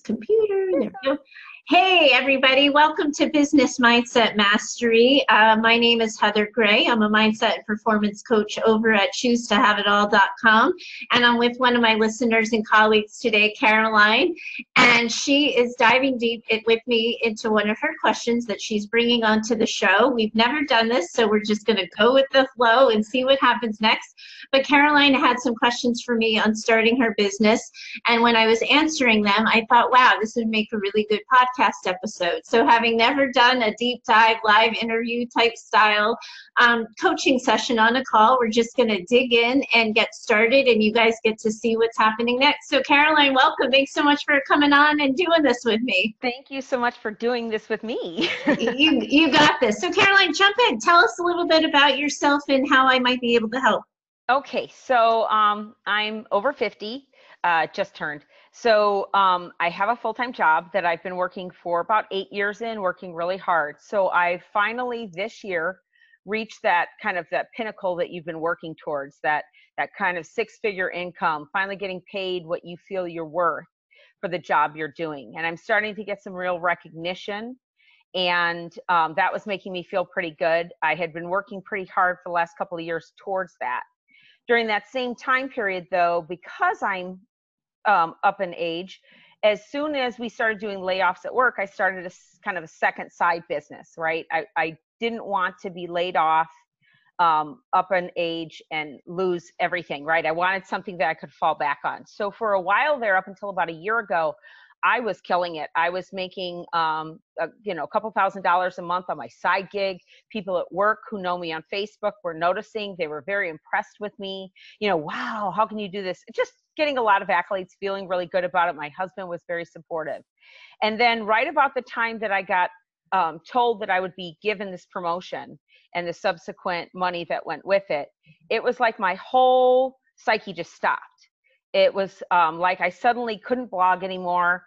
computer. There we go. Hey, everybody. Welcome to Business Mindset Mastery. My name is Heather Gray. I'm a mindset and performance coach over at ChooseToHaveItAll.com. And I'm with one of my listeners and colleagues today, Caroline. And she is diving deep with me into one of her questions that she's bringing onto the show. We've never done this, so we're just going to go with the flow and see what happens next. But Caroline had some questions for me on starting her business. And when I was answering them, I thought, wow, this would make a really good podcast episode. So having never done a deep dive live interview type style coaching session on a call, we're just going to dig in and get started, and you guys get to see what's happening next. So Caroline, welcome. Thanks so much for coming on and doing this with me. Thank you so much for doing this with me. You got this. So Caroline, jump in. Tell us a little bit about yourself and how I might be able to help. Okay, so I'm over 50, just turned. So I have a full-time job that I've been working for about 8 years in, working really hard. So I finally this year reached that kind of that pinnacle that you've been working towards, that kind of six-figure income, finally getting paid what you feel you're worth for the job you're doing. And I'm starting to get some real recognition. And that was making me feel pretty good. I had been working pretty hard for the last couple of years towards that. During that same time period, though, because I'm up in age, as soon as we started doing layoffs at work, I started a kind of a second side business, right? I didn't want to be laid off up in age and lose everything, right? I wanted something that I could fall back on. So for a while there, up until about a year ago, I was killing it. I was making, a couple $1,000s a month on my side gig. People at work who know me on Facebook were noticing. They were very impressed with me. Wow, how can you do this? Just getting a lot of accolades, feeling really good about it. My husband was very supportive. And then right about the time that I got told that I would be given this promotion and the subsequent money that went with it, it was like my whole psyche just stopped. It was like I suddenly couldn't blog anymore.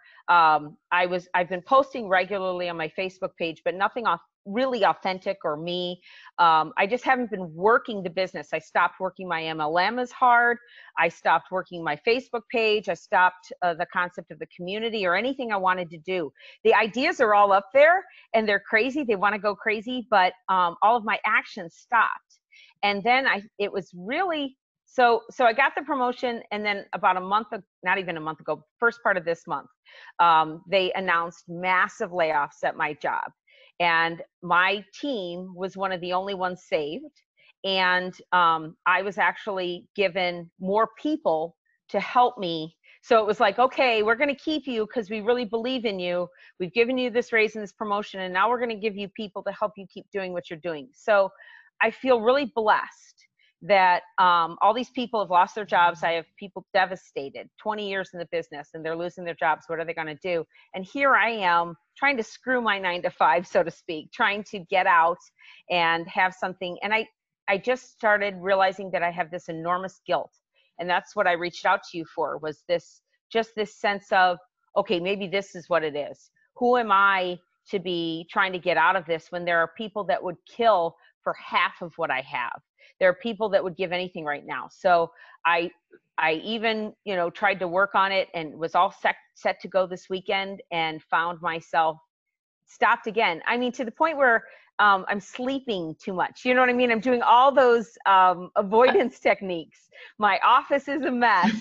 I've been posting regularly on my Facebook page, but nothing really authentic or me. I just haven't been working the business. I stopped working my MLM as hard. I stopped working my Facebook page. I stopped the concept of the community or anything I wanted to do. The ideas are all up there and they're crazy. They want to go crazy, but all of my actions stopped. And then it was really, So I got the promotion, and then about not even a month ago, first part of this month, they announced massive layoffs at my job. And my team was one of the only ones saved. And I was actually given more people to help me. So it was like, okay, we're going to keep you because we really believe in you. We've given you this raise and this promotion, and now we're going to give you people to help you keep doing what you're doing. So I feel really blessed that all these people have lost their jobs. I have people devastated, 20 years in the business, and they're losing their jobs. What are they going to do? And here I am trying to screw my 9 to 5, so to speak, trying to get out and have something. And I just started realizing that I have this enormous guilt. And that's what I reached out to you for, was this sense of, okay, maybe this is what it is. Who am I to be trying to get out of this when there are people that would kill for half of what I have? There are people that would give anything right now. So I even, tried to work on it and was all set to go this weekend, and found myself stopped again. I mean, to the point where I'm sleeping too much. You know what I mean? I'm doing all those avoidance techniques. My office is a mess,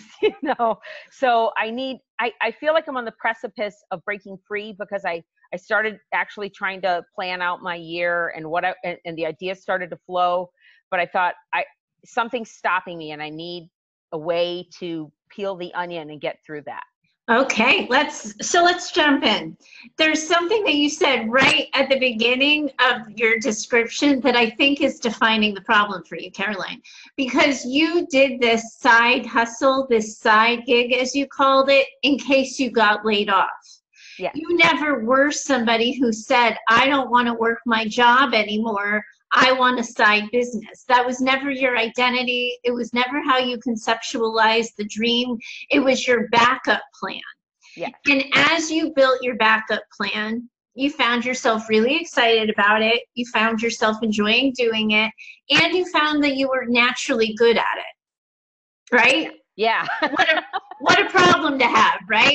So I feel like I'm on the precipice of breaking free, because I started actually trying to plan out my year and the ideas started to flow. But I thought something's stopping me, and I need a way to peel the onion and get through that. Okay, let's jump in. There's something that you said right at the beginning of your description that I think is defining the problem for you, Caroline, because you did this side hustle, this side gig, as you called it, in case you got laid off. Yeah. You never were somebody who said, I don't want to work my job anymore. I want a side business. That was never your identity. It was never how you conceptualized the dream. It was your backup plan. Yeah. And as you built your backup plan, you found yourself really excited about it. You found yourself enjoying doing it. And you found that you were naturally good at it. Right? Yeah. What a problem to have, right?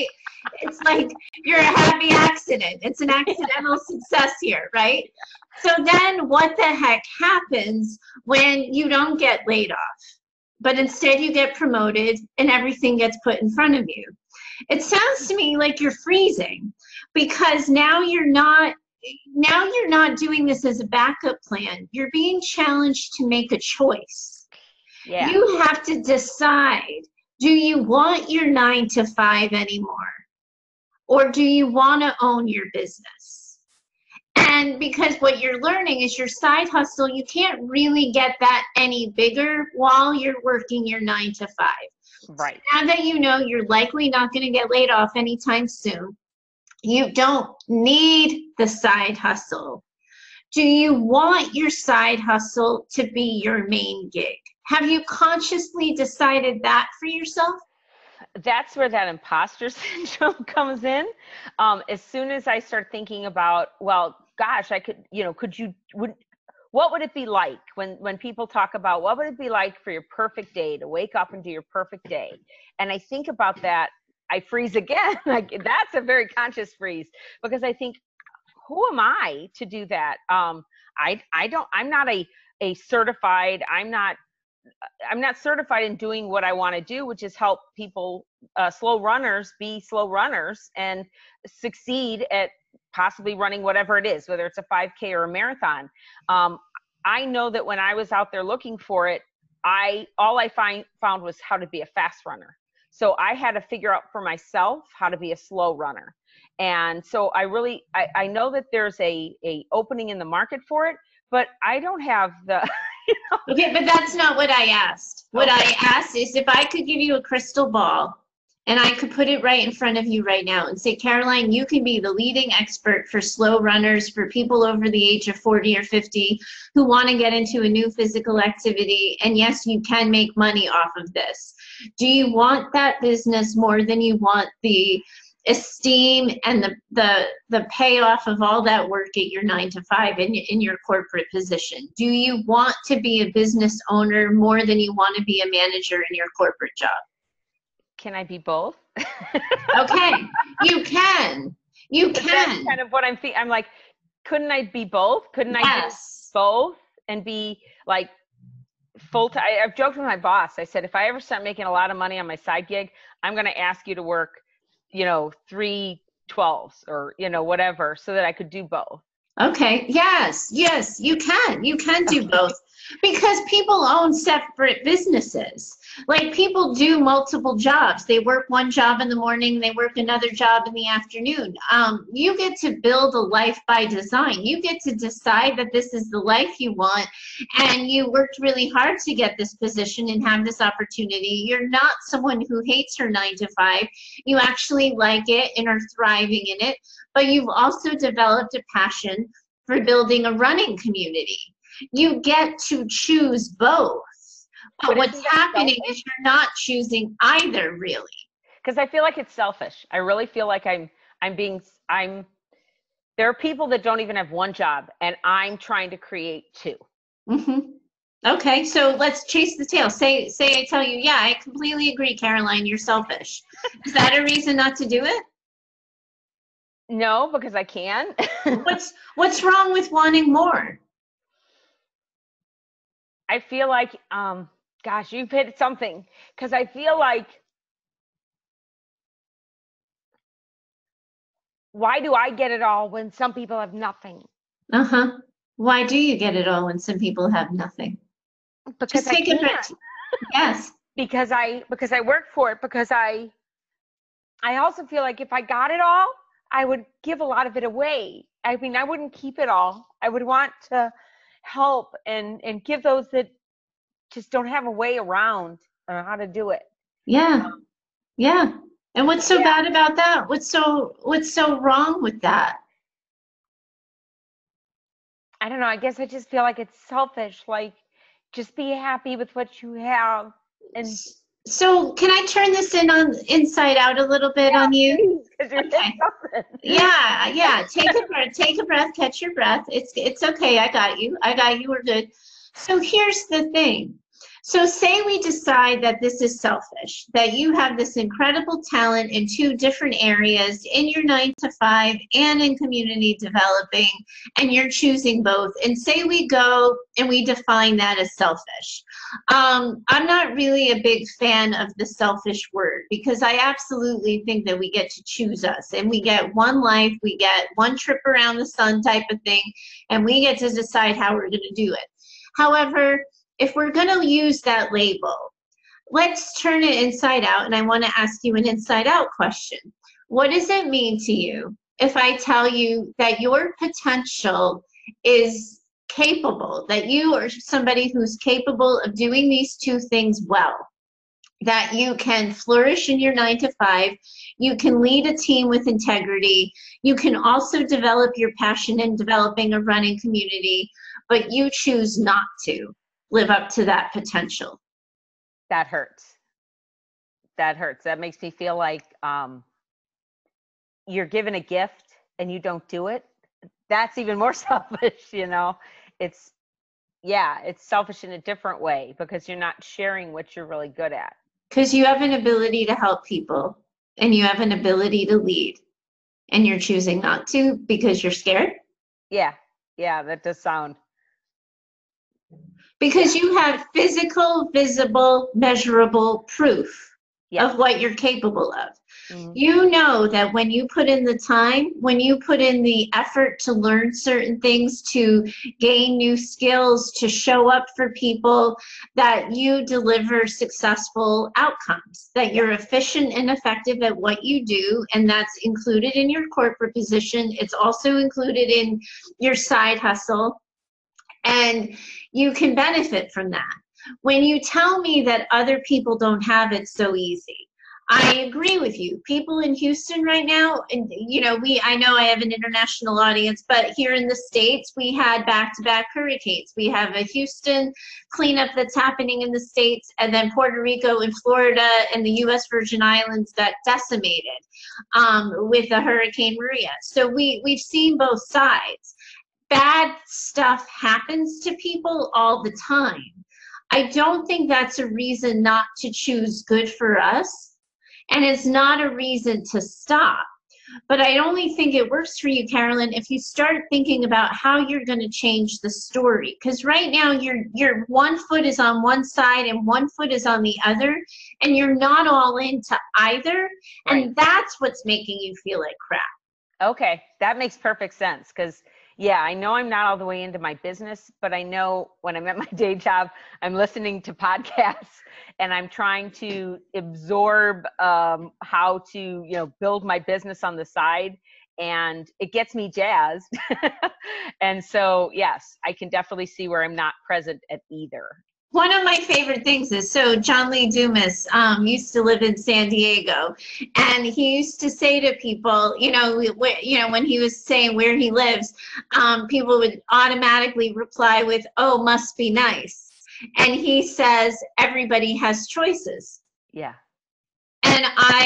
It's like you're a happy accident. It's an accidental success here, right? So then what the heck happens when you don't get laid off, but instead you get promoted and everything gets put in front of you? It sounds to me like you're freezing, because now you're not doing this as a backup plan. You're being challenged to make a choice. Yeah. You have to decide, do you want your 9 to 5 anymore? Or do you want to own your business? And because what you're learning is your side hustle, you can't really get that any bigger while you're working your 9 to 5. Right. Now that you know you're likely not going to get laid off anytime soon, you don't need the side hustle. Do you want your side hustle to be your main gig? Have you consciously decided that for yourself? That's where that imposter syndrome comes in. As soon as I start thinking about, well, gosh, I could, what would it be like when people talk about what would it be like for your perfect day, to wake up and do your perfect day? And I think about that, I freeze again. That's a very conscious freeze, because I think, who am I to do that? I'm not a certified, I'm not certified in doing what I want to do, which is help people, slow runners, be slow runners and succeed at possibly running whatever it is, whether it's a 5K or a marathon. I know that when I was out there looking for it, all I found was how to be a fast runner. So I had to figure out for myself how to be a slow runner. And so I know that there's a opening in the market for it, but I don't have the, Okay, but that's not what I asked. What I asked is if I could give you a crystal ball and I could put it right in front of you right now and say, Caroline, you can be the leading expert for slow runners, for people over the age of 40 or 50 who want to get into a new physical activity. And yes, you can make money off of this. Do you want that business more than you want the esteem and the payoff of all that work at your 9 to 5 in your corporate position? Do you want to be a business owner more than you want to be a manager in your corporate job? Can I be both? Okay, you can. You But can. that's kind of what I'm thinking. I'm like, couldn't I be both? Couldn't I do Yes. both and be like full time? I've joked with my boss. I said, if I ever start making a lot of money on my side gig, I'm going to ask you to work, 3 12s or, whatever, so that I could do both. Okay, yes, you can. You can do both, because people own separate businesses. Like, people do multiple jobs. They work one job in the morning, they work another job in the afternoon. You get to build a life by design. You get to decide that this is the life you want, and you worked really hard to get this position and have this opportunity. You're not someone who hates her 9 to 5. You actually like it and are thriving in it, but you've also developed a passion for building a running community. You get to choose both. But what's happening is you're not choosing either, really. Because I feel like it's selfish. I really feel like there are people that don't even have one job, and I'm trying to create 2. Mm-hmm. Okay, so let's chase the tail. Say I tell you, yeah, I completely agree, Caroline, you're selfish. Is that a reason not to do it? No, because I can. What's wrong with wanting more? I feel like, gosh, you've hit something. Because I feel like, why do I get it all when some people have nothing? Uh-huh. Why do you get it all when some people have nothing? Because Just take a breath. Yes. Because I work for it. Because I also feel like if I got it all, I would give a lot of it away. I mean, I wouldn't keep it all. I would want to help and give those that just don't have a way around how to do it. Yeah. Yeah. And what's so bad about that? What's so wrong with that? I don't know. I guess I just feel like it's selfish. Like, just be happy with what you have. And so can I turn this inside out a little bit on you? Okay. Yeah. Take a breath, catch your breath. It's okay. I got you. We're good. So here's the thing. So say we decide that this is selfish, that you have this incredible talent in two different areas, in your 9 to 5 and in community developing, and you're choosing both. And say we go and we define that as selfish. I'm not really a big fan of the selfish word, because I absolutely think that we get to choose us, and we get one life, we get one trip around the sun type of thing, and we get to decide how we're going to do it. However, if we're going to use that label, let's turn it inside out. And I want to ask you an inside out question. What does it mean to you if I tell you that your potential is capable, that you are somebody who's capable of doing these two things well, that you can flourish in your 9 to 5, you can lead a team with integrity, you can also develop your passion in developing a running community, but you choose not to live up to that potential? That hurts. That hurts. That makes me feel like you're given a gift and you don't do it. That's even more selfish, you know. It's selfish in a different way, because you're not sharing what you're really good at. Because you have an ability to help people and you have an ability to lead, and you're choosing not to because you're scared? Yeah, that does sound. Because you have physical, visible, measurable proof of what you're capable of. Mm-hmm. You know that when you put in the time, when you put in the effort to learn certain things, to gain new skills, to show up for people, that you deliver successful outcomes, that you're efficient and effective at what you do, and that's included in your corporate position. It's also included in your side hustle. And you can benefit from that. When you tell me that other people don't have it so easy, I agree with you. People in Houston right now, and you know, I know I have an international audience, but here in the States, we had back-to-back hurricanes. We have a Houston cleanup that's happening in the States, and then Puerto Rico and Florida and the U.S. Virgin Islands got decimated with the Hurricane Maria. So we've seen both sides. Bad stuff happens to people all the time. I don't think that's a reason not to choose good for us, and it's not a reason to stop. But I only think it works for you, Carolyn, if you start thinking about how you're going to change the story. Because right now, your one foot is on one side and one foot is on the other, and you're not all into either. Right. And that's what's making you feel like crap. Okay, that makes perfect sense, because yeah, I know I'm not all the way into my business, but I know when I'm at my day job, I'm listening to podcasts and I'm trying to absorb how to, you know, build my business on the side, and it gets me jazzed. And so, yes, I can definitely see where I'm not present at either. One of my favorite things is, so John Lee Dumas used to live in San Diego, and he used to say to people, you know, when he was saying where he lives, people would automatically reply with, "Oh, must be nice." And he says, everybody has choices. Yeah. And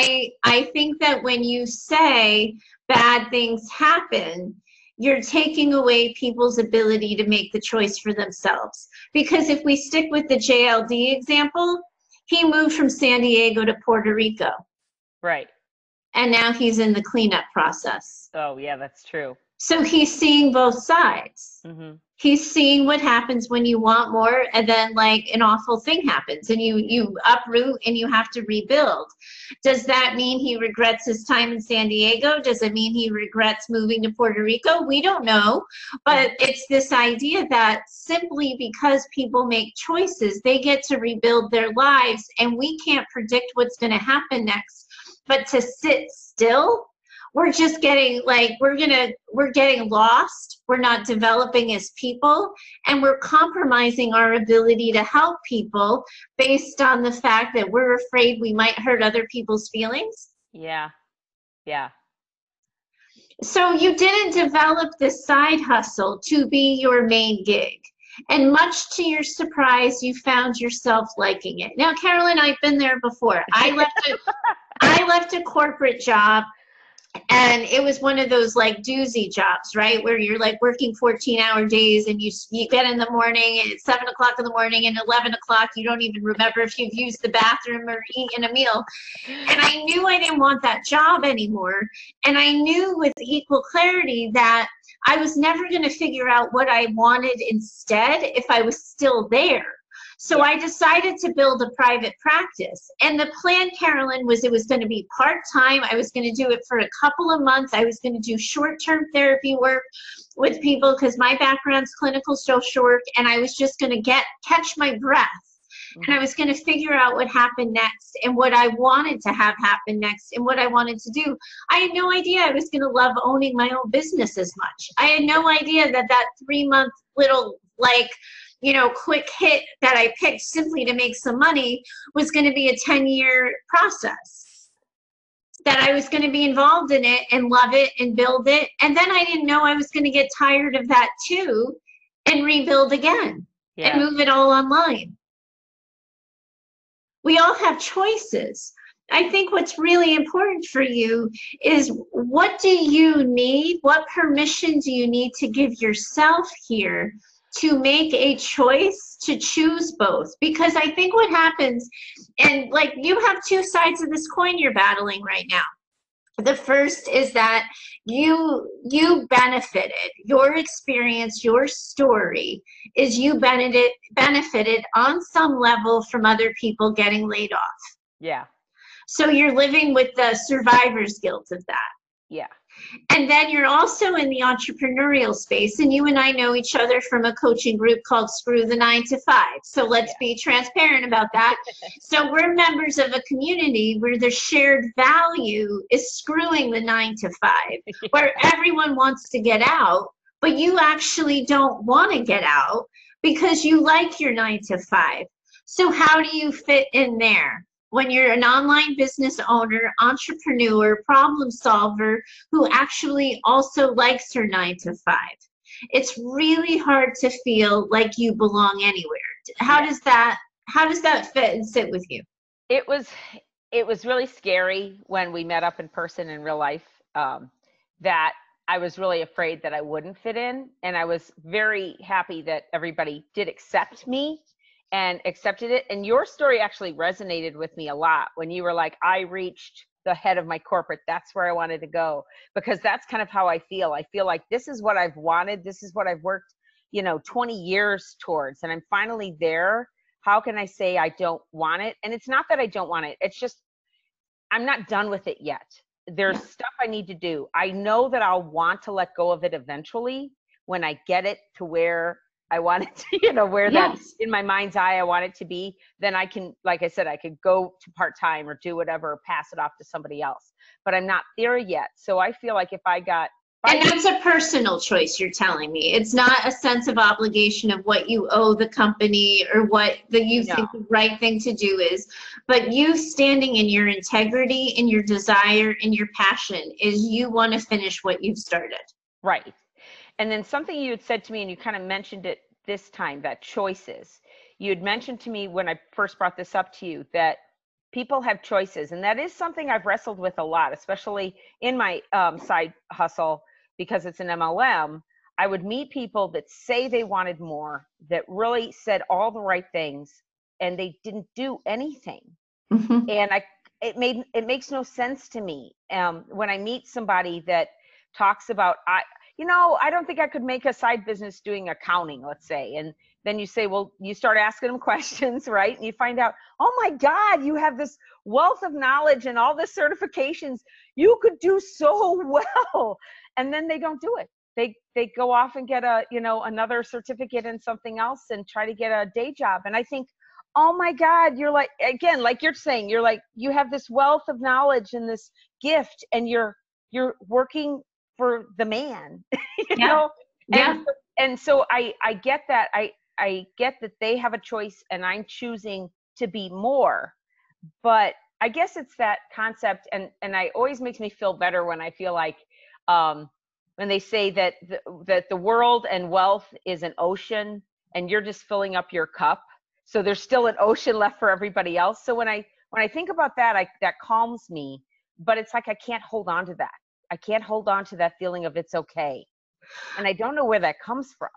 I think that when you say bad things happen, you're taking away people's ability to make the choice for themselves. Because if we stick with the JLD example, he moved from San Diego to Puerto Rico. Right. And now he's in the cleanup process. Oh, yeah, that's true. So he's seeing both sides. Mm-hmm. He's seeing what happens when you want more, and then like an awful thing happens and you uproot and you have to rebuild. Does that mean he regrets his time in San Diego? Does it mean he regrets moving to Puerto Rico? We don't know. But it's this idea that simply because people make choices, they get to rebuild their lives, and we can't predict what's going to happen next. But to sit still, we're just getting like, we're getting lost. We're not developing as people, and we're compromising our ability to help people based on the fact that we're afraid we might hurt other people's feelings. Yeah. Yeah. So you didn't develop this side hustle to be your main gig. And much to your surprise, you found yourself liking it. Now, Carolyn, I've been there before. I left a corporate job. And it was one of those like doozy jobs, right? Where you're like working 14-hour days and you get in the morning and it's 7 o'clock in the morning and 11 o'clock, you don't even remember if you've used the bathroom or eaten a meal. And I knew I didn't want that job anymore. And I knew with equal clarity that I was never going to figure out what I wanted instead if I was still there. So I decided to build a private practice. And the plan, Carolyn, was it was going to be part-time. I was going to do it for a couple of months. I was going to do short-term therapy work with people because my background's clinical social work, and I was just going to catch my breath. And I was going to figure out what happened next and what I wanted to have happen next and what I wanted to do. I had no idea I was going to love owning my own business as much. I had no idea that 3-month little, like, quick hit that I picked simply to make some money was going to be a 10-year process. That I was going to be involved in it and love it and build it. And then I didn't know I was going to get tired of that too and rebuild again and move it all online. We all have choices. I think what's really important for you is, what do you need? What permission do you need to give yourself here to make a choice to choose both? Because I think what happens, and like you have two sides of this coin you're battling right now. The first is that you benefited. Your experience, your story is you benefited on some level from other people getting laid off. Yeah. So you're living with the survivor's guilt of that. Yeah. And then you're also in the entrepreneurial space, and you and I know each other from a coaching group called Screw the 9 to 5. So let's be transparent about that. So we're members of a community where the shared value is screwing the 9 to 5, where everyone wants to get out, but you actually don't want to get out because you like your 9 to 5. So how do you fit in there? When you're an online business owner, entrepreneur, problem solver who actually also likes her 9 to 5, it's really hard to feel like you belong anywhere. How does that fit and sit with you? It was really scary when we met up in person in real life, that I was really afraid that I wouldn't fit in. And I was very happy that everybody did accept me and accepted it. And your story actually resonated with me a lot when you were like, I reached the head of my corporate. That's where I wanted to go, because that's kind of how I feel. I feel like this is what I've wanted. This is what I've worked, 20 years towards, and I'm finally there. How can I say I don't want it? And it's not that I don't want it. It's just, I'm not done with it yet. There's stuff I need to do. I know that I'll want to let go of it eventually when I get it to where I want it to, where that's in my mind's eye, I want it to be. Then I can, like I said, I could go to part-time or do whatever, or pass it off to somebody else, but I'm not there yet. So I feel like and that's a personal choice you're telling me. It's not a sense of obligation of what you owe the company or what you think the right thing to do is, but you standing in your integrity and your desire and your passion is you want to finish what you've started. Right. And then something you had said to me, and you kind of mentioned it this time, that choices. You had mentioned to me when I first brought this up to you that people have choices. And that is something I've wrestled with a lot, especially in my side hustle, because it's an MLM. I would meet people that say they wanted more, that really said all the right things, and they didn't do anything. Mm-hmm. And it makes no sense to me. When I meet somebody that talks about, I don't think I could make a side business doing accounting, let's say. And then you say, well, you start asking them questions, right? And you find out, oh my God, you have this wealth of knowledge and all the certifications. You could do so well. And then they don't do it. They go off and get another certificate in something else and try to get a day job. And I think, oh my God, you're like, again, like you're saying, you're like, you have this wealth of knowledge and this gift, and you're working for the man, know? And so I get that. I get that they have a choice and I'm choosing to be more, but I guess it's that concept. And it always makes me feel better when I feel like, when they say that the world and wealth is an ocean and you're just filling up your cup. So there's still an ocean left for everybody else. So when I think about that, that calms me, but it's like, I can't hold on to that. I can't hold on to that feeling of it's okay. And I don't know where that comes from.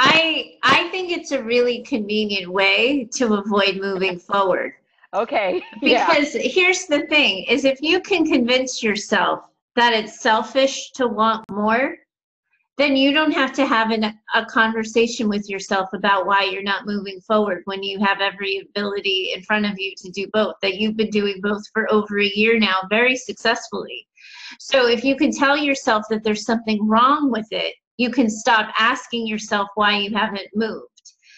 I think it's a really convenient way to avoid moving forward. Okay. Because here's the thing, is if you can convince yourself that it's selfish to want more, then you don't have to have a conversation with yourself about why you're not moving forward when you have every ability in front of you to do both, that you've been doing both for over a year now very successfully. So if you can tell yourself that there's something wrong with it, you can stop asking yourself why you haven't moved.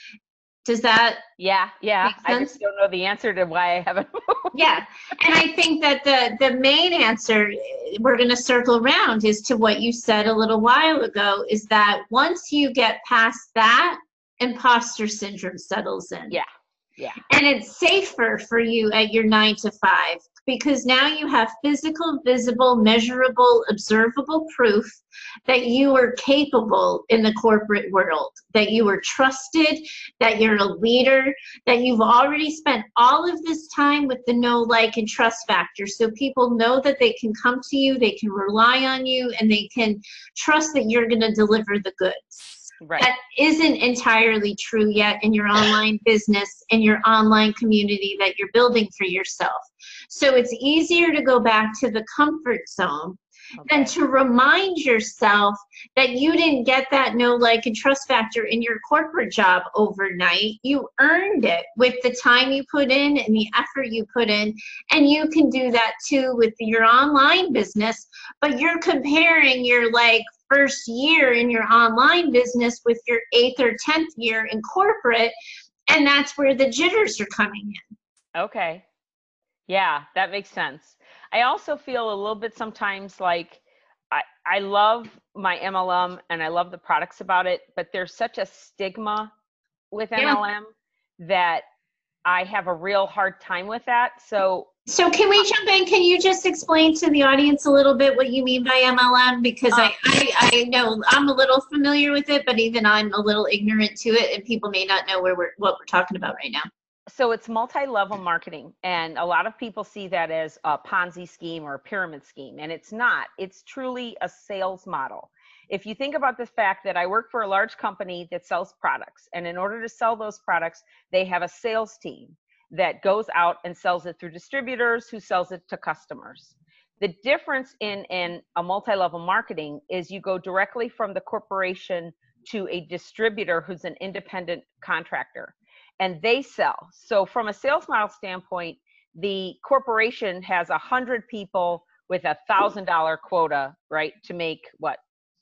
Does that Yeah. I just don't know the answer to why I haven't moved. Yeah. And I think that the main answer we're going to circle around is to what you said a little while ago, is that once you get past that, imposter syndrome settles in. Yeah. And it's safer for you at your 9 to 5 because now you have physical, visible, measurable, observable proof that you are capable in the corporate world, that you are trusted, that you're a leader, that you've already spent all of this time with the know, like, and trust factor. So people know that they can come to you, they can rely on you, and they can trust that you're going to deliver the goods. Right. That isn't entirely true yet in your online business, in your online community that you're building for yourself. So it's easier to go back to the comfort zone than to remind yourself that you didn't get that know, like, and trust factor in your corporate job overnight. You earned it with the time you put in and the effort you put in. And you can do that too with your online business, but you're comparing your first year in your online business with your 8th or 10th year in corporate, and that's where the jitters are coming in. Okay. Yeah, that makes sense. I also feel a little bit sometimes like I love my MLM and I love the products about it, but there's such a stigma with MLM that I have a real hard time with that. So can we jump in? Can you just explain to the audience a little bit what you mean by MLM? Because I know I'm a little familiar with it, but even I'm a little ignorant to it, and people may not know what we're talking about right now. So it's multi-level marketing, and a lot of people see that as a Ponzi scheme or a pyramid scheme, and it's not. It's truly a sales model. If you think about the fact that I work for a large company that sells products, and in order to sell those products, they have a sales team that goes out and sells it through distributors who sells it to customers. The difference in a multi-level marketing is you go directly from the corporation to a distributor who's an independent contractor, and they sell. So from a sales model standpoint, the corporation has 100 people with $1,000 quota, right, to make what,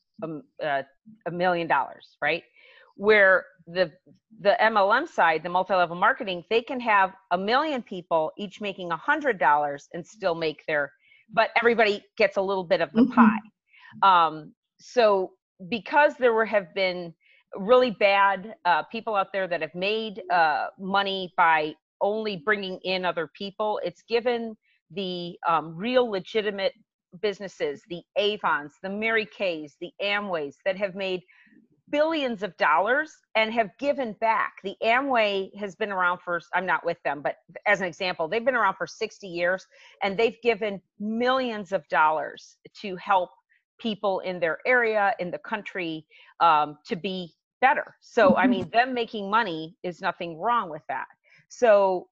$1 million, right? Where the MLM side, the multi-level marketing, they can have 1 million people each making $100 and still make but everybody gets a little bit of the pie. So because there have been really bad people out there that have made money by only bringing in other people, it's given the real legitimate businesses, the Avons, the Mary Kays, the Amways, that have made billions of dollars and have given back. The Amway has been around for, I'm not with them, but as an example, they've been around for 60 years and they've given millions of dollars to help people in their area, in the country, to be better. So, I mean, them making money is nothing wrong with that. So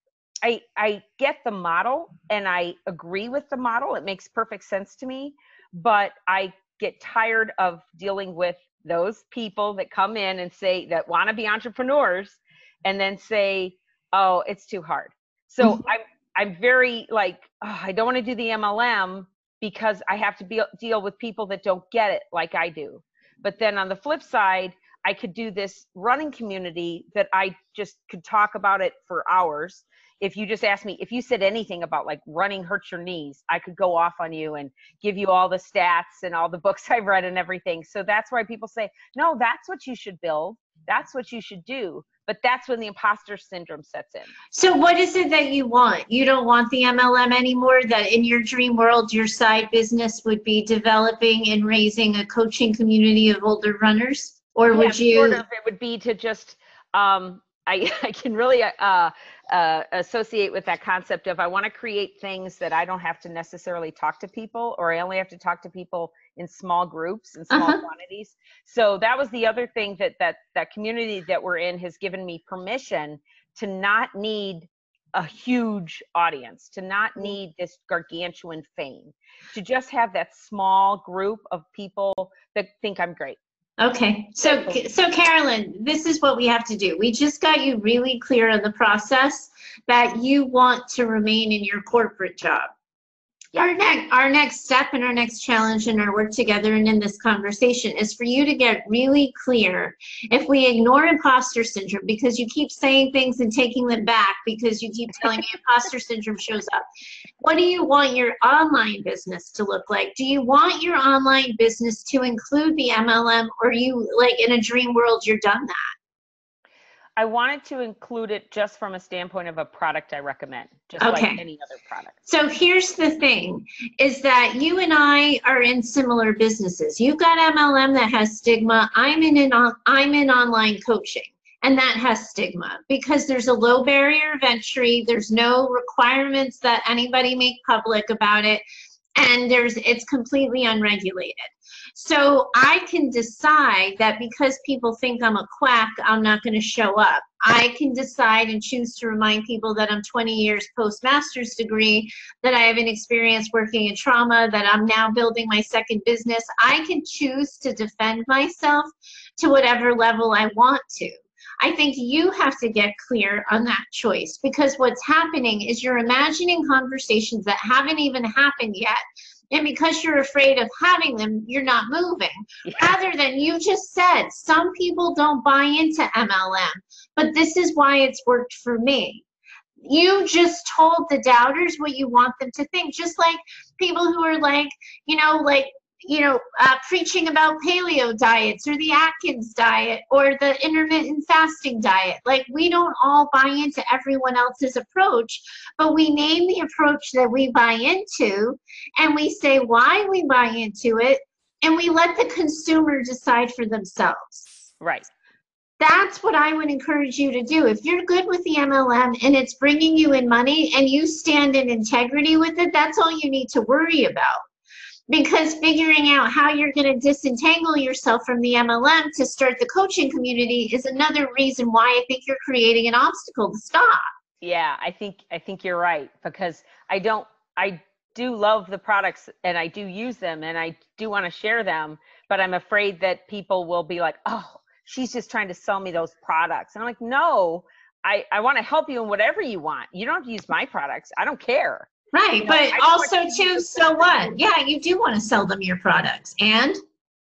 I get the model and I agree with the model. It makes perfect sense to me, but I get tired of dealing with those people that come in and say, that want to be entrepreneurs and then say, oh, it's too hard. So I'm very I don't want to do the MLM because I have to deal with people that don't get it like I do. But then on the flip side, I could do this running community that I just could talk about it for hours. If you just asked me, if you said anything about running hurts your knees, I could go off on you and give you all the stats and all the books I've read and everything. So that's why people say, no, that's what you should build. That's what you should do. But that's when the imposter syndrome sets in. So what is it that you want? You don't want the MLM anymore? That in your dream world, your side business would be developing and raising a coaching community of older runners? Or would you? Sort of, it would be to just I can really associate with that concept of I want to create things that I don't have to necessarily talk to people, or I only have to talk to people in small groups and small quantities. So that was the other thing that community that we're in has given me permission to not need a huge audience, to not need this gargantuan fame, to just have that small group of people that think I'm great. Okay, so Carolyn, this is what we have to do. We just got you really clear on the process that you want to remain in your corporate job. Yeah. Our next step and our next challenge in our work together and in this conversation is for you to get really clear. If we ignore imposter syndrome because you keep saying things and taking them back because you keep telling me imposter syndrome shows up, what do you want your online business to look like? Do you want your online business to include the MLM, or you, like, in a dream world, you're done that? I wanted to include it just from a standpoint of a product I recommend, just like any other product. So here's the thing, is that you and I are in similar businesses. You've got MLM that has stigma. I'm in online coaching, and that has stigma because there's a low barrier of entry. There's no requirements that anybody make public about it, and it's completely unregulated. So I can decide that because people think I'm a quack, I'm not going to show up. I can decide and choose to remind people that I'm 20 years post-master's degree, that I have an experience working in trauma, that I'm now building my second business. I can choose to defend myself to whatever level I want to. I think you have to get clear on that choice, because what's happening is you're imagining conversations that haven't even happened yet. And because you're afraid of having them, you're not moving. Yeah. Rather than, you just said, some people don't buy into MLM, but this is why it's worked for me. You just told the doubters what you want them to think. Just like people who are preaching about paleo diets or the Atkins diet or the intermittent fasting diet. Like, we don't all buy into everyone else's approach, but we name the approach that we buy into, and we say why we buy into it, and we let the consumer decide for themselves. Right. That's what I would encourage you to do. If you're good with the MLM and it's bringing you in money and you stand in integrity with it, that's all you need to worry about. Because figuring out how you're going to disentangle yourself from the MLM to start the coaching community is another reason why I think you're creating an obstacle to stop. Yeah, I think you're right, because I do love the products and I do use them and I do want to share them, but I'm afraid that people will be like, oh, she's just trying to sell me those products. And I'm like, no, I want to help you in whatever you want. You don't have to use my products. I don't care. Right, but also too, so what? Yeah, you do want to sell them your products, and?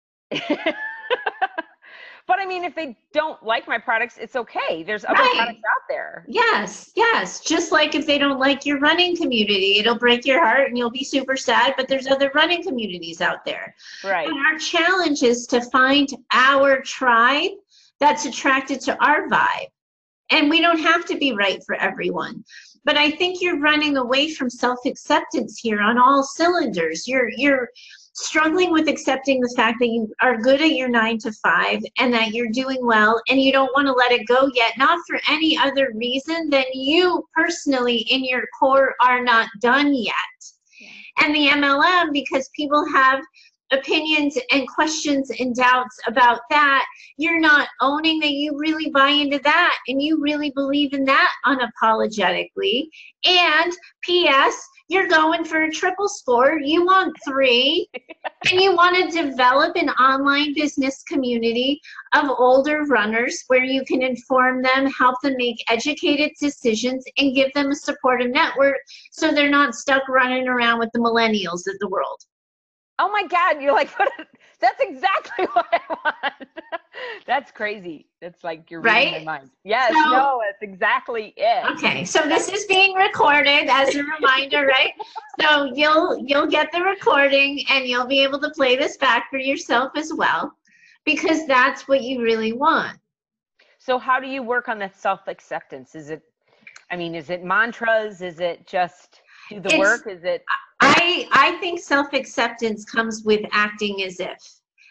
But I mean, if they don't like my products, it's okay. There's other products out there. Yes, yes. Just like if they don't like your running community, it'll break your heart and you'll be super sad, but there's other running communities out there. Right. And our challenge is to find our tribe that's attracted to our vibe. And we don't have to be right for everyone. But I think you're running away from self-acceptance here on all cylinders. You're struggling with accepting the fact that you are good at your 9 to 5 and that you're doing well, and you don't want to let it go yet, not for any other reason than you personally in your core are not done yet. Yeah. And the MLM, because people have opinions and questions and doubts about that, you're not owning that you really buy into that and you really believe in that unapologetically. And P.S., you're going for a triple score. You want 3, and you want to develop an online business community of older runners where you can inform them, help them make educated decisions, and give them a supportive network so they're not stuck running around with the millennials of the world. Oh my God, you're like, that's exactly what I want. That's crazy. It's like you're reading my mind. Yes, so, no, that's exactly it. Okay, so this is being recorded as a reminder, right? So you'll get the recording and you'll be able to play this back for yourself as well, because that's what you really want. So how do you work on that self-acceptance? Is it mantras? Is it just do the work? Is it... I think self-acceptance comes with acting as if.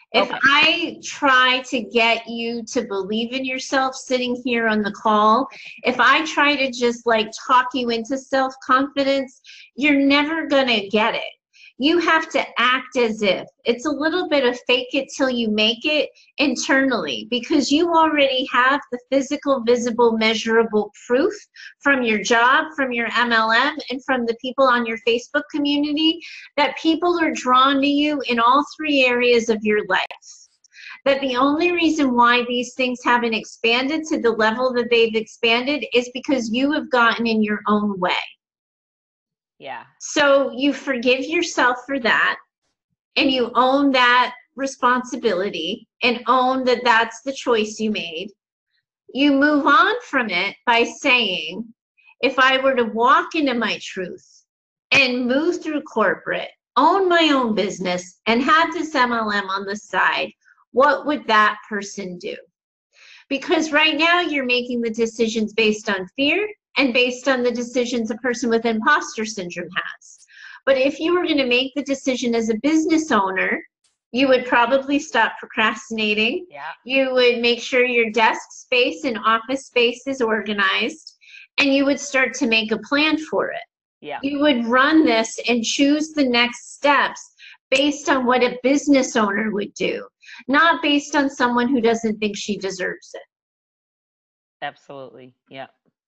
If Okay. I try to get you to believe in yourself sitting here on the call, if I try to just like talk you into self-confidence, you're never going to get it. You have to act as if. It's a little bit of fake it till you make it internally, because you already have the physical, visible, measurable proof from your job, from your MLM, and from the people on your Facebook community that people are drawn to you in all three areas of your life. That the only reason why these things haven't expanded to the level that they've expanded is because you have gotten in your own way. Yeah. So you forgive yourself for that, and you own that responsibility and own that that's the choice you made. You move on from it by saying, if I were to walk into my truth and move through corporate, own my own business, and have this MLM on the side, what would that person do? Because right now you're making the decisions based on fear and based on the decisions a person with imposter syndrome has. But if you were going to make the decision as a business owner, you would probably stop procrastinating. Yeah. You would make sure your desk space and office space is organized, and you would start to make a plan for it. Yeah. You would run this and choose the next steps based on what a business owner would do, not based on someone who doesn't think she deserves it. Absolutely. Yeah.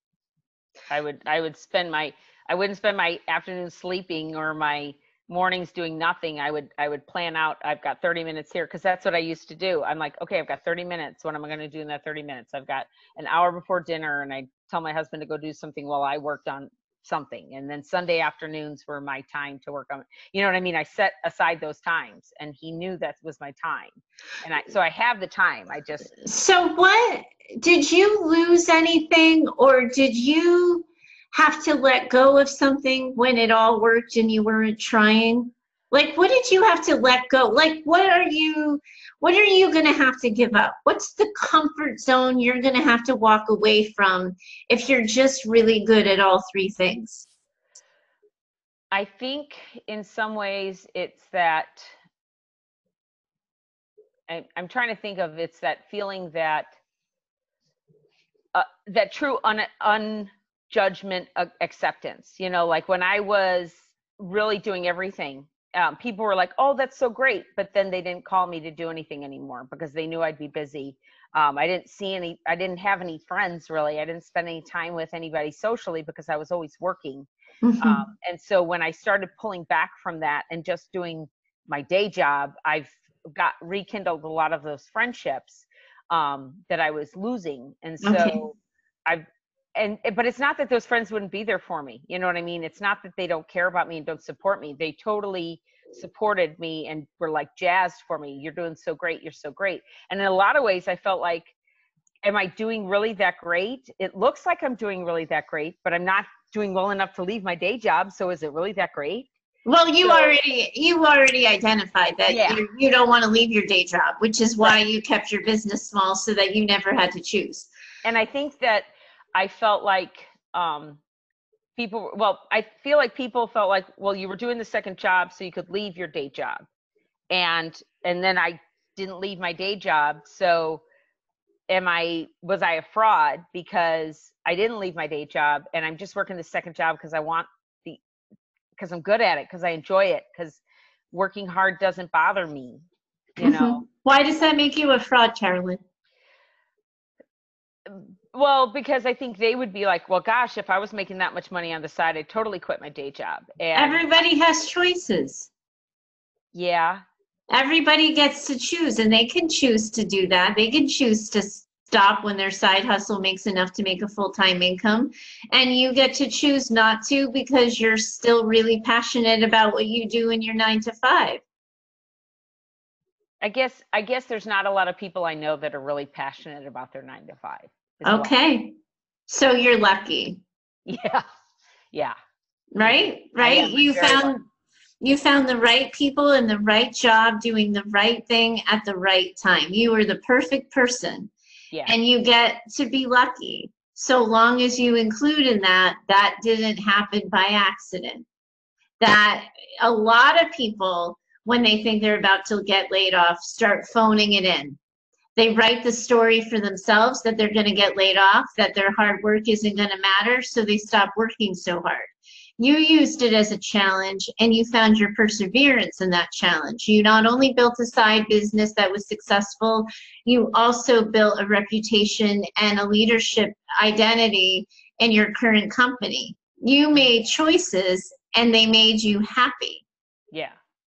I wouldn't spend my afternoon sleeping or my mornings doing nothing. I would plan out, I've got 30 minutes here, because that's what I used to do. I'm like, okay, I've got 30 minutes. What am I going to do in that 30 minutes? I've got an hour before dinner, and I tell my husband to go do something while I worked on something. And then Sunday afternoons were my time to work on, you know what I mean? I set aside those times, and he knew that was my time. And so I have the time. So what, did you lose anything, or did you have to let go of something when it all worked and you weren't trying? Like, what did you have to let go? Like, what are you going to have to give up? What's the comfort zone you're going to have to walk away from if you're just really good at all three things? I think in some ways it's that, I'm trying to think of, it's that feeling that that true unjudgment acceptance. You know, like when I was really doing everything, people were like, "Oh, that's so great," but then they didn't call me to do anything anymore because they knew I'd be busy. I didn't have any friends really. I didn't spend any time with anybody socially because I was always working. Mm-hmm. And so when I started pulling back from that and just doing my day job, I've got rekindled a lot of those friendships that I was losing. And so but it's not that those friends wouldn't be there for me. You know what I mean? It's not that they don't care about me and don't support me. They totally supported me and were like jazzed for me. You're doing so great. You're so great. And in a lot of ways, I felt like, am I doing really that great? It looks like I'm doing really that great, but I'm not doing well enough to leave my day job. So is it really that great? Well, you already identified that you don't want to leave your day job, which is why you kept your business small so that you never had to choose. And I think that I felt like I feel like people felt like, well, you were doing the second job so you could leave your day job. And then I didn't leave my day job. So was I a fraud because I didn't leave my day job and I'm just working the second job because because I'm good at it, because I enjoy it, because working hard doesn't bother me, you know? Why does that make you a fraud, Carolyn? Well, because I think they would be like, well, gosh, if I was making that much money on the side, I'd totally quit my day job. And everybody has choices. Yeah. Everybody gets to choose, and they can choose to do that. They can choose to stop when their side hustle makes enough to make a full-time income. And you get to choose not to because you're still really passionate about what you do in your 9 to 5. I guess there's not a lot of people I know that are really passionate about their 9 to 5. Okay. So you're lucky. Yeah. Yeah. Right? Right? You found the right people in the right job doing the right thing at the right time. You were the perfect person. Yeah. And you get to be lucky. So long as you include in that didn't happen by accident. That a lot of people when they think they're about to get laid off, start phoning it in. They write the story for themselves that they're going to get laid off, that their hard work isn't going to matter, so they stop working so hard. You used it as a challenge, and you found your perseverance in that challenge. You not only built a side business that was successful, you also built a reputation and a leadership identity in your current company. You made choices, and they made you happy. Yeah.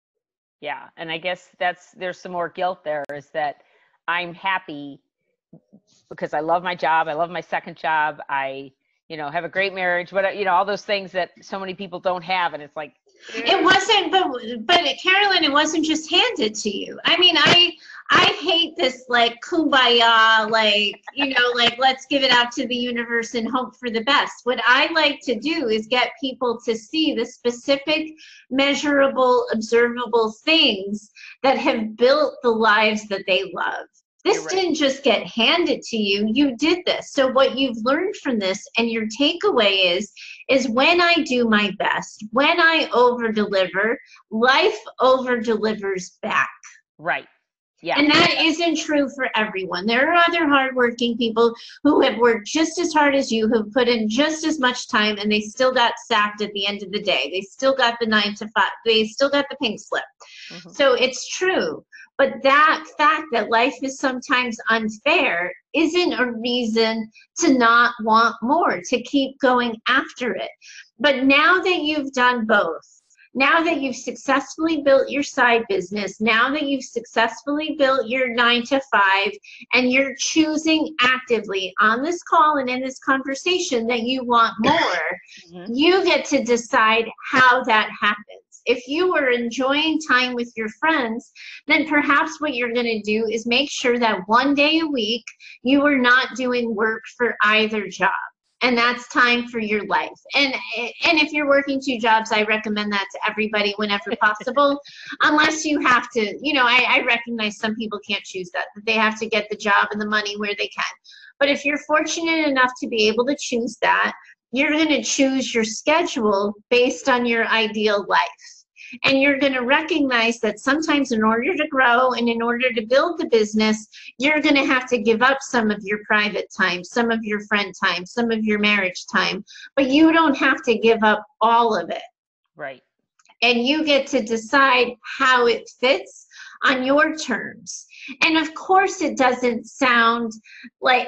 Yeah. And I guess there's some more guilt there, is that I'm happy because I love my job. I love my second job. I, have a great marriage, but all those things that so many people don't have. And it's like, it wasn't, but Carolyn, it wasn't just handed to you. I mean, I hate this like kumbaya, like, like let's give it out to the universe and hope for the best. What I like to do is get people to see the specific, measurable, observable things that have built the lives that they love. This didn't just get handed to you. You did this. So what you've learned from this, and your takeaway is when I do my best, when I over deliver, life over delivers back. Right. Yeah. And that isn't true for everyone. There are other hardworking people who have worked just as hard as you, who've put in just as much time, and they still got sacked at the end of the day. They still got the 9 to 5. They still got the pink slip. Mm-hmm. So it's true. But that fact that life is sometimes unfair isn't a reason to not want more, to keep going after it. But now that you've done both, now that you've successfully built your side business, now that you've successfully built your 9 to 5, and you're choosing actively on this call and in this conversation that you want more, mm-hmm. you get to decide how that happens. If you were enjoying time with your friends, then perhaps what you're going to do is make sure that one day a week you are not doing work for either job. And that's time for your life. And if you're working 2 jobs, I recommend that to everybody whenever possible, unless you have to, I recognize some people can't choose that they have to get the job and the money where they can. But if you're fortunate enough to be able to choose that, you're going to choose your schedule based on your ideal life. And you're going to recognize that sometimes in order to grow and in order to build the business, you're going to have to give up some of your private time, some of your friend time, some of your marriage time, but you don't have to give up all of it. Right. And you get to decide how it fits on your terms. And of course it doesn't sound like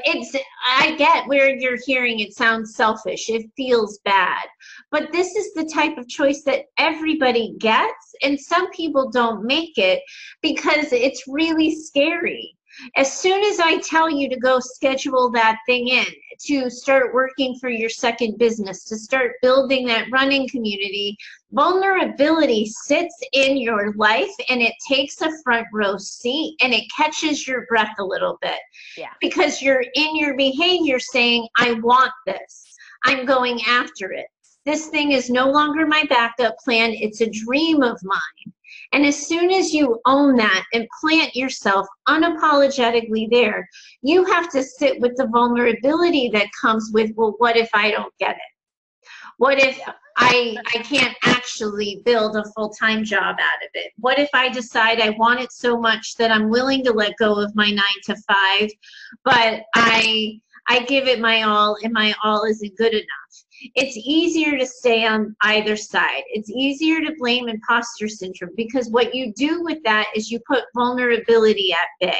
I get where you're hearing it sounds selfish. It feels bad. But this is the type of choice that everybody gets, and some people don't make it because it's really scary. As soon as I tell you to go schedule that thing in, to start working for your second business, to start building that running community, vulnerability sits in your life and it takes a front row seat and it catches your breath a little bit. Yeah. Because you're in your behavior saying, I want this. I'm going after it. This thing is no longer my backup plan. It's a dream of mine. And as soon as you own that and plant yourself unapologetically there, you have to sit with the vulnerability that comes with, well, what if I don't get it? What if I can't actually build a full-time job out of it? What if I decide I want it so much that I'm willing to let go of my 9 to 5, but I give it my all and my all isn't good enough? It's easier to stay on either side. It's easier to blame imposter syndrome because what you do with that is you put vulnerability at bay.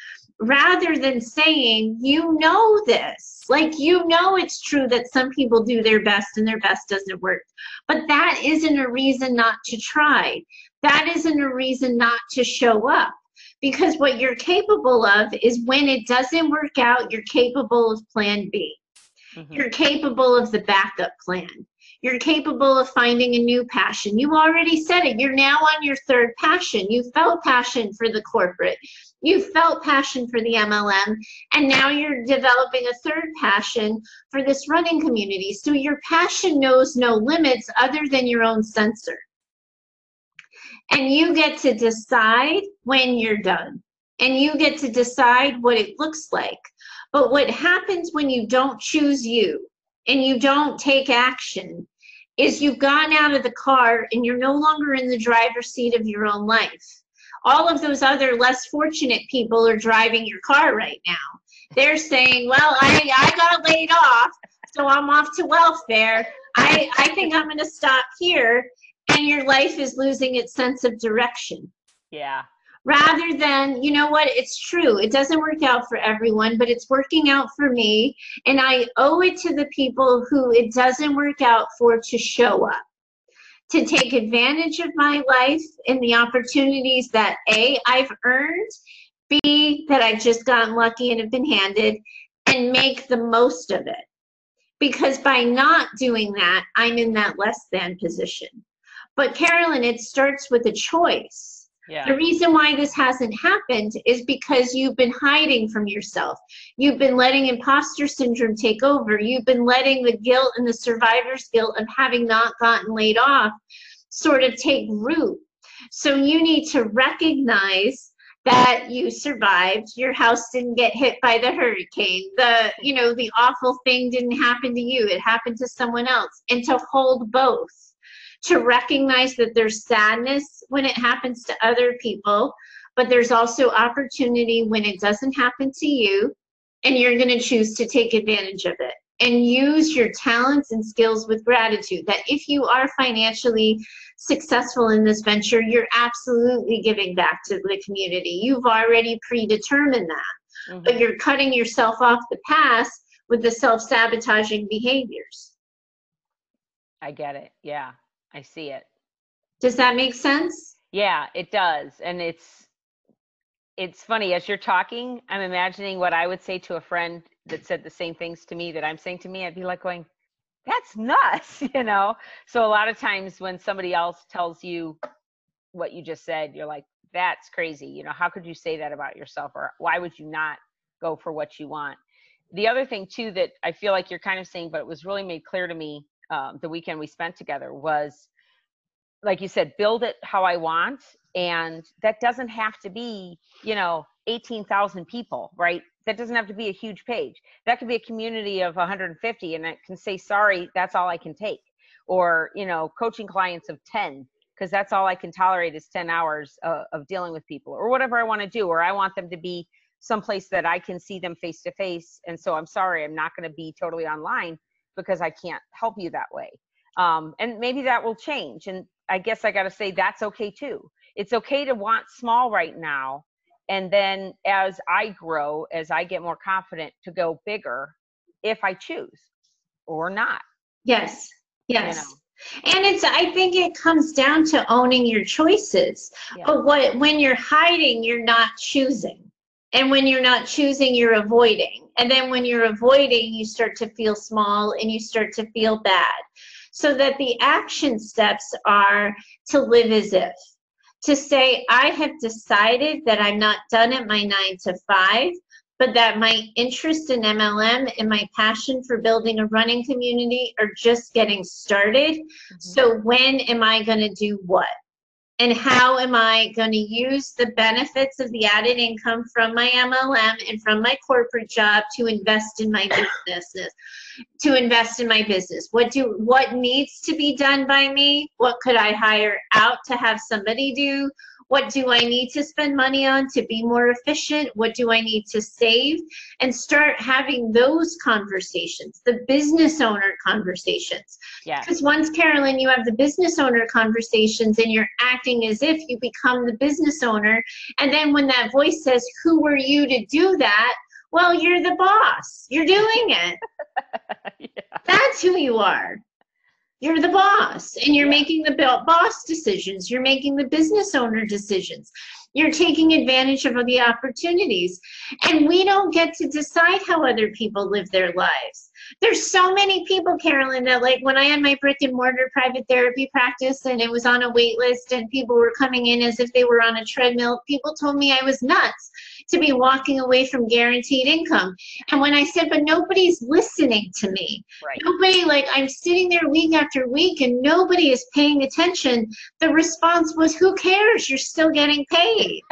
Rather than saying, this, like, it's true that some people do their best and their best doesn't work, but that isn't a reason not to try. That isn't a reason not to show up. Because what you're capable of is when it doesn't work out, you're capable of plan B. Mm-hmm. You're capable of the backup plan. You're capable of finding a new passion. You already said it. You're now on your 3rd passion. You felt passion for the corporate. You felt passion for the MLM. And now you're developing a 3rd passion for this running community. So your passion knows no limits other than your own sensor. And you get to decide when you're done. And you get to decide what it looks like. But what happens when you don't choose you and you don't take action is you've gotten out of the car and you're no longer in the driver's seat of your own life. All of those other less fortunate people are driving your car right now. They're saying, well, I got laid off, so I'm off to welfare. I think I'm going to stop here. And your life is losing its sense of direction. Yeah. Rather than, you know what, it's true. It doesn't work out for everyone, but it's working out for me. And I owe it to the people who it doesn't work out for to show up, to take advantage of my life and the opportunities that A, I've earned, B, that I've just gotten lucky and have been handed, and make the most of it. Because by not doing that, I'm in that less than position. But Carolyn, it starts with a choice. Yeah. The reason why this hasn't happened is because you've been hiding from yourself. You've been letting imposter syndrome take over. You've been letting the guilt and the survivor's guilt of having not gotten laid off sort of take root. So you need to recognize that you survived. Your house didn't get hit by the hurricane. The awful thing didn't happen to you. It happened to someone else. And to hold both. To recognize that there's sadness when it happens to other people, but there's also opportunity when it doesn't happen to you, and you're going to choose to take advantage of it and use your talents and skills with gratitude. That if you are financially successful in this venture, you're absolutely giving back to the community. You've already predetermined that, but you're cutting yourself off the path with the self-sabotaging behaviors. I get it. Yeah. I see it. Does that make sense? Yeah, it does. And it's funny, as you're talking, I'm imagining what I would say to a friend that said the same things to me that I'm saying to me. I'd be like going, that's nuts, you know? So a lot of times when somebody else tells you what you just said, you're like, that's crazy. You know, how could you say that about yourself? Or why would you not go for what you want? The other thing too, that I feel like you're kind of saying, but it was really made clear to me the weekend we spent together, was, like you said, build it how I want. And that doesn't have to be, 18,000 people, right? That doesn't have to be a huge page. That could be a community of 150, and it can say, sorry, that's all I can take. Or, coaching clients of 10, because that's all I can tolerate is 10 hours of dealing with people, or whatever I want to do. Or I want them to be someplace that I can see them face to face. And so I'm sorry, I'm not going to be totally online because I can't help you that way. And maybe that will change. And I guess I got to say that's okay too. It's okay to want small right now. And then as I grow, as I get more confident, to go bigger if I choose or not. Yes. Yes. And I think it comes down to owning your choices. Yeah. But when you're hiding, you're not choosing. And when you're not choosing, you're avoiding. And then when you're avoiding, you start to feel small and you start to feel bad. So that the action steps are to live as if. To say, I have decided that I'm not done at my 9 to 5, but that my interest in MLM and my passion for building a running community are just getting started. So when am I going to do what? And how am I going to use the benefits of the added income from my MLM and from my corporate job to invest in my business? What needs to be done by me? What could I hire out to have somebody do? What do I need to spend money on to be more efficient? What do I need to save? And start having those conversations, the business owner conversations. Because once, Carolyn, you have the business owner conversations and you're acting as if, you become the business owner. And then when that voice says, who are you to do that? Well, you're the boss. You're doing it. That's who you are. You're the boss, and you're making the boss decisions. You're making the business owner decisions. You're taking advantage of the opportunities. And we don't get to decide how other people live their lives. There's so many people, Carolyn, that like when I had my brick and mortar private therapy practice and it was on a wait list and people were coming in as if they were on a treadmill, people told me I was nuts to be walking away from guaranteed income. And when I said, but nobody's listening to me. Right. Nobody, like, I'm sitting there week after week and nobody is paying attention. The response was, who cares? You're still getting paid.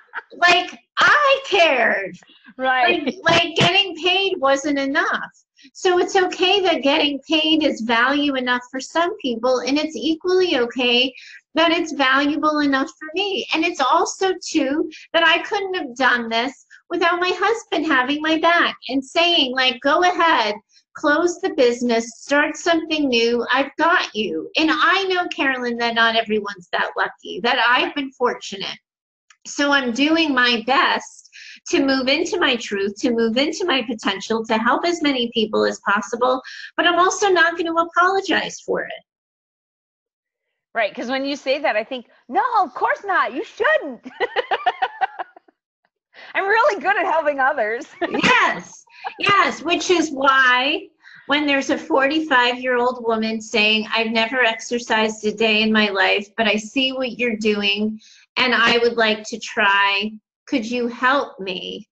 Like, I cared. Right. Like getting paid wasn't enough. So it's okay that getting paid is value enough for some people, and it's equally okay that it's valuable enough for me. And it's also too that I couldn't have done this without my husband having my back and saying, like, go ahead, close the business, start something new. I've got you. And I know, Carolyn, that not everyone's that lucky, that I've been fortunate. So I'm doing my best to move into my truth, to move into my potential, to help as many people as possible. But I'm also not going to apologize for it. Right. Because when you say that, I think, no, of course not. You shouldn't. I'm really good at helping others. Yes. Yes. Which is why when there's a 45-year-old woman saying, I've never exercised a day in my life, but I see what you're doing and I would like to try. Could you help me?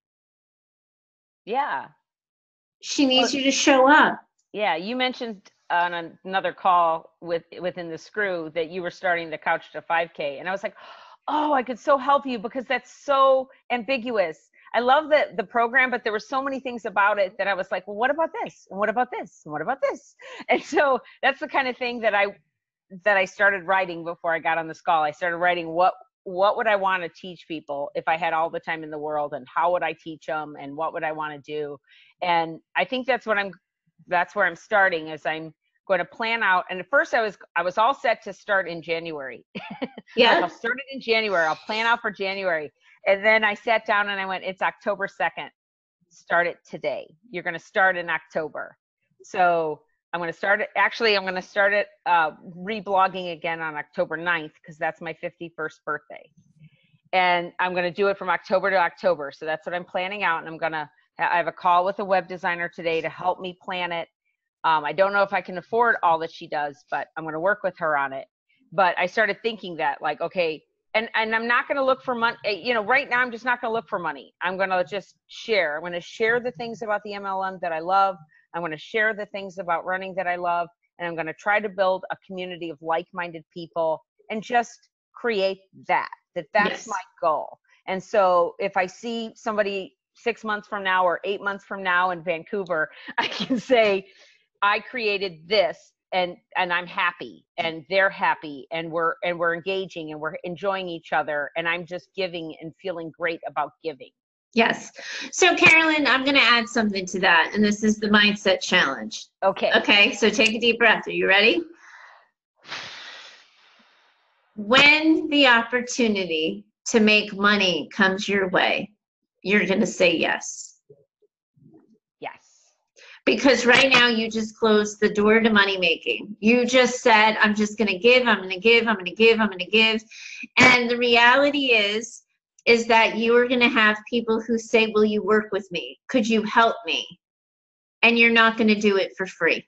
Yeah. She needs you to show up. Yeah. You mentioned on another call within the Screw that you were starting the Couch to 5K. And I was like, oh, I could so help you because that's so ambiguous. I love the program, but there were so many things about it that I was like, well, what about this? And what about this? And what about this? And so that's the kind of thing that I started writing before I got on this call. I started writing what would I want to teach people if I had all the time in the world, and how would I teach them, and what would I want to do? And I think that's where I'm starting, is I'm going to plan out. And at first I was all set to start in January. Yeah. Like, I'll start it in January. I'll plan out for January. And then I sat down and I went, it's October 2nd. Start it today. You're going to start in October. So I'm going to start it reblogging again on October 9th, because that's my 51st birthday. And I'm going to do it from October to October. So that's what I'm planning out. And I have a call with a web designer today to help me plan it. I don't know if I can afford all that she does, but I'm going to work with her on it. But I started thinking that, like, okay, and I'm not going to look for money. Right now I'm just not going to look for money. I'm going to just share. I'm going to share the things about the MLM that I love. I'm going to share the things about running that I love. And I'm going to try to build a community of like-minded people and just create that's Yes. my goal. And so if I see somebody 6 months from now or 8 months from now in Vancouver, I can say, I created this, and I'm happy, and they're happy, and we're engaging, and we're enjoying each other, and I'm just giving and feeling great about giving. Yes. So Carolyn, I'm going to add something to that, and this is the mindset challenge. Okay. Okay. So take a deep breath. Are you ready? When the opportunity to make money comes your way, you're going to say yes. Yes. Because right now you just closed the door to money making. You just said, I'm just going to give, I'm going to give, I'm going to give, I'm going to give. And the reality is that you are going to have people who say, will you work with me? Could you help me? And you're not going to do it for free.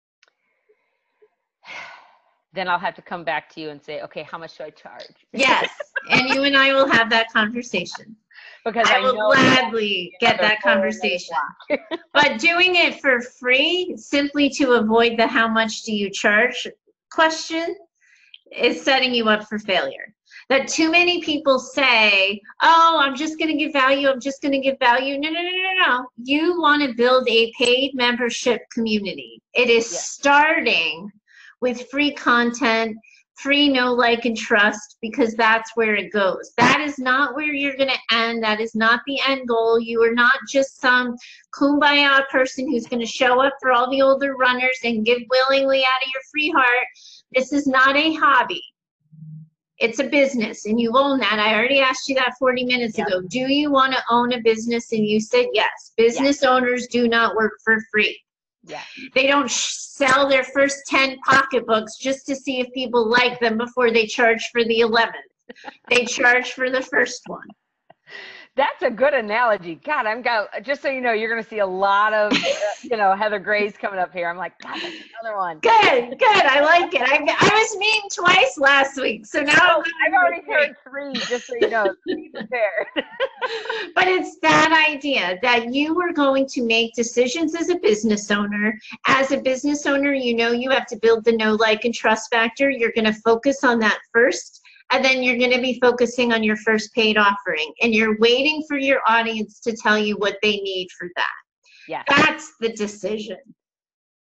Then I'll have to come back to you and say, okay, how much do I charge? Yes. And you and I will have that conversation. Because I will gladly get that conversation. But doing it for free, simply to avoid the how much do you charge question, is setting you up for failure. That too many people say, oh, I'm just going to give value, I'm just going to give value. No, no, no, no, no. You want to build a paid membership community. It is starting with free content, free know, like, and trust, because that's where it goes. That is not where you're going to end. That is not the end goal. You are not just some kumbaya person who's going to show up for all the older runners and give willingly out of your free heart. This is not a hobby. It's a business, and you own that. I already asked you that 40 minutes ago. Do you want to own a business? And you said yes. Business owners do not work for free. Yeah. They don't sell their first 10 pocketbooks just to see if people like them before they charge for the 11th. They charge for the first one. That's a good analogy. God, just so you know, you're going to see a lot of, Heather Gray's coming up here. I'm like, God, that's another one. Good. I like it. I was mean twice last week, so now I've already heard 3, just so you know. Be prepared. But it's that idea that you are going to make decisions as a business owner. As a business owner, you have to build the know, like, and trust factor. You're going to focus on that first. And then you're going to be focusing on your first paid offering. And you're waiting for your audience to tell you what they need for that. Yeah. That's the decision.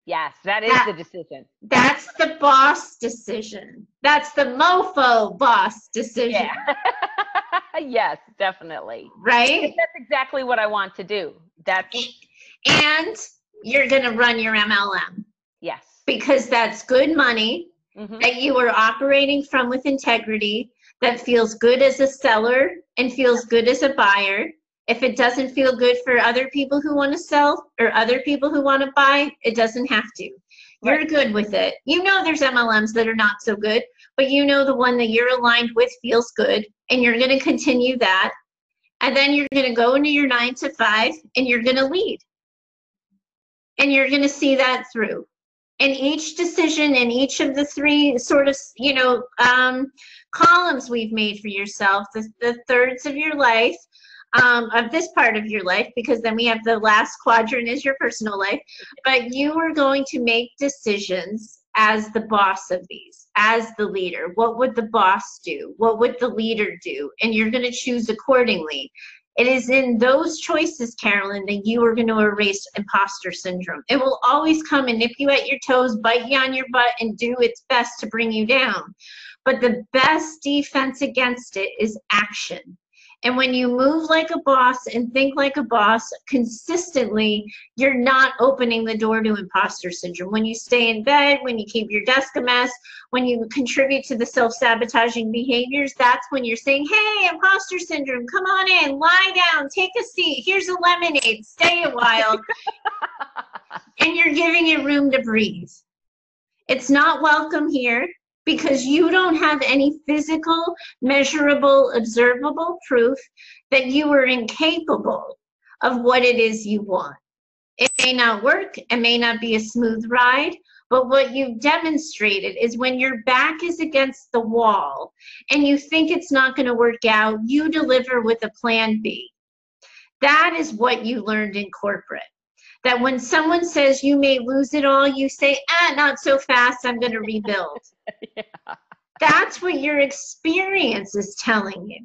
Yes, that is That, the decision. that's the boss decision. That's the mofo boss decision, Yeah. Yes, definitely. Because right? that's exactly what I want to do. That's, And you're going to run your MLM yes. because that's good money Hmm. that you are operating from with integrity, that feels good as a seller and feels good as a buyer. If it doesn't feel good for other people who want to sell or other people who want to buy, it doesn't have to. You're Right. good with it. You know there's MLMs that are not so good, but you know the one that you're aligned with feels good, and you're going to continue that. And then you're going to go into your 9 to 5 and you're going to lead. And you're going to see that through. And each decision in each of the three sort of, columns we've made for yourself, the thirds of your life, of this part of your life, because then we have the last quadrant is your personal life, but you are going to make decisions as the boss of these, as the leader. What would the boss do? What would the leader do? And you're going to choose accordingly. It is in those choices, Carolyn, that you are going to erase imposter syndrome. It will always come and nip you at your toes, bite you on your butt, and do its best to bring you down. But the best defense against it is action. And when you move like a boss and think like a boss consistently, you're not opening the door to imposter syndrome. When you stay in bed, when you keep your desk a mess, when you contribute to the self-sabotaging behaviors, that's when you're saying, hey, imposter syndrome, come on in, lie down, take a seat, here's a lemonade, stay a while. And you're giving it room to breathe. It's not welcome here because you don't have any physical, measurable, observable proof that you are incapable of what it is you want. It may not work, it may not be a smooth ride, but what you've demonstrated is when your back is against the wall and you think it's not going to work out, you deliver with a plan B. That is what you learned in corporate. That when someone says you may lose it all, you say, not so fast, I'm going to rebuild. Yeah. That's what your experience is telling you.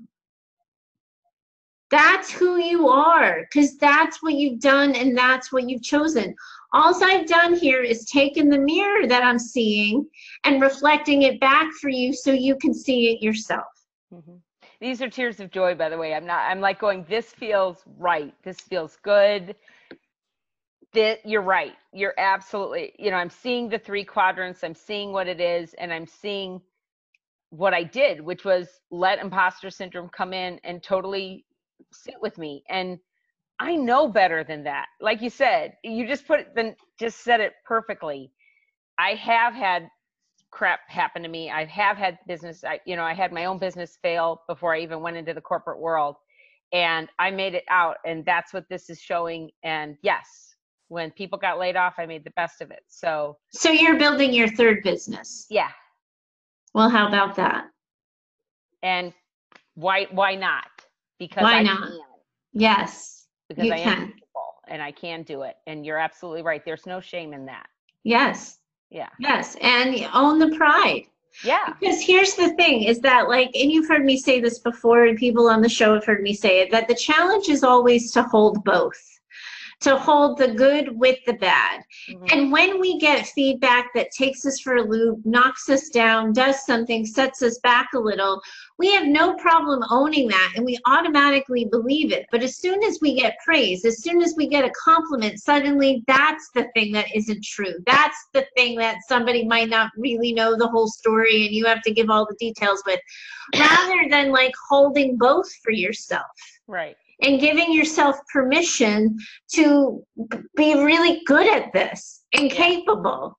That's who you are, because that's what you've done and that's what you've chosen. All I've done here is taken the mirror that I'm seeing and reflecting it back for you so you can see it yourself. Mm-hmm. These are tears of joy, by the way. I'm like going, this feels right. This feels good. You're right. You're absolutely, I'm seeing the three quadrants. I'm seeing what it is. And I'm seeing what I did, which was let imposter syndrome come in and totally sit with me. And I know better than that. Like you said, you just said it perfectly. I have had crap happen to me. I have had business. I had my own business fail before I even went into the corporate world, and I made it out. And that's what this is showing. And yes, when people got laid off, I made the best of it. So you're building your third business. yeah. Well, how about that? And why not? Because why I not? can. Yes, because you I am can. capable and I can do it. And you're absolutely right. There's no shame in that. Yes. Yeah. Yes, and own the pride. Yeah. Because here's the thing is that, like, and you've heard me say this before, and people on the show have heard me say it, that the challenge is always to hold both, to hold the good with the bad. Mm-hmm. And when we get feedback that takes us for a loop, knocks us down, does something, sets us back a little, we have no problem owning that and we automatically believe it. But as soon as we get praise, as soon as we get a compliment, suddenly that's the thing that isn't true. That's the thing that somebody might not really know the whole story and you have to give all the details with, rather than like holding both for yourself. Right. And giving yourself permission to be really good at this and capable.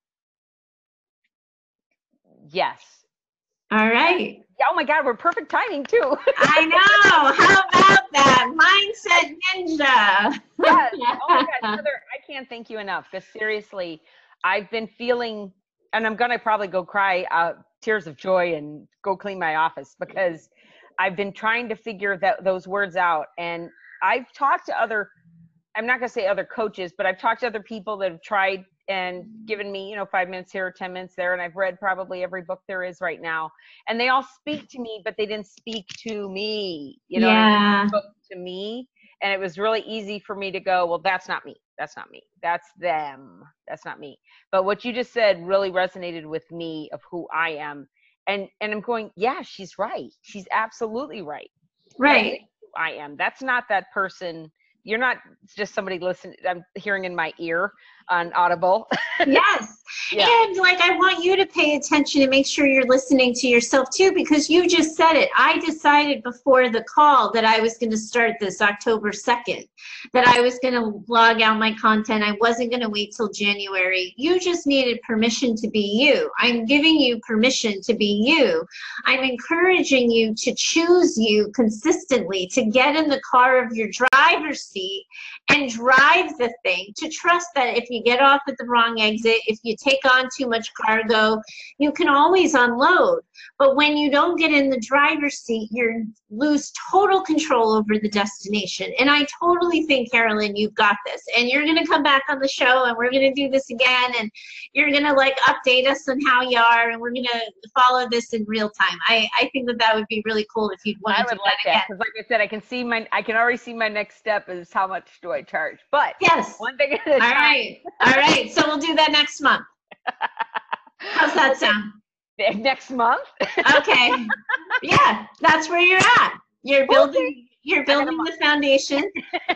Yes. All right. Oh my God, we're perfect timing too. I know. How about that? Mindset Ninja. Yes. Oh my God, Heather, I can't thank you enough. Because seriously, I've been feeling, and I'm going to probably go cry tears of joy and go clean my office because I've been trying to figure those words out. And I've talked to I'm not going to say other coaches, but I've talked to other people that have tried and given me, 5 minutes here, 10 minutes there. And I've read probably every book there is right now. And they all speak to me, but they didn't speak to me. You know what I mean? They spoke to me. And it was really easy for me to go, well, that's not me. That's not me. That's them. That's not me. But what you just said really resonated with me of who I am. And I'm going, yeah, she's right. She's absolutely right. Right. I am. That's not that person. You're not just somebody listening. I'm hearing in my ear on Audible. Yes. Yeah. And like, I want you to pay attention and make sure you're listening to yourself too, because you just said it. I decided before the call that I was going to start this October 2nd, that I was going to log out my content. I wasn't going to wait till January. You just needed permission to be you. I'm giving you permission to be you. I'm encouraging you to choose you consistently, to get in the car of your driver's seat and drive the thing, to trust that if you get off at the wrong exit, if you take on too much cargo, you can always unload. But when you don't get in the driver's seat, you lose total control over the destination. And I totally think, Carolyn, you've got this. And you're going to come back on the show and we're going to do this again. And you're going to like update us on how you are. And we're going to follow this in real time. I think that would be really cool if you'd want to do that again. Because like I said, I can already see my next step is how much do I charge. But yes, one thing at a time. All right. So we'll do that next month. How's that sound? Next month? Okay. Yeah, that's where you're at. You're building the foundation.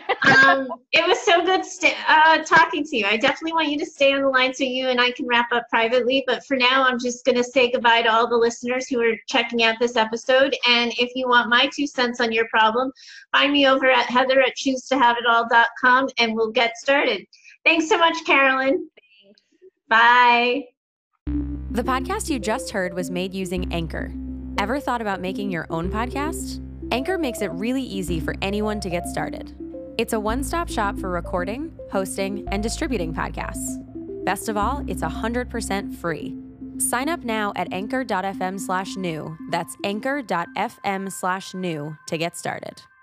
It was so good talking to you. I definitely want you to stay on the line so you and I can wrap up privately. But for now, I'm just going to say goodbye to all the listeners who are checking out this episode. And if you want my 2 cents on your problem, find me over at heather@choosetohaveitall.com and we'll get started. Thanks so much, Carolyn. Thanks. Bye. The podcast you just heard was made using Anchor. Ever thought about making your own podcast? Anchor makes it really easy for anyone to get started. It's a one-stop shop for recording, hosting, and distributing podcasts. Best of all, it's 100% free. Sign up now at anchor.fm/new. That's anchor.fm/new to get started.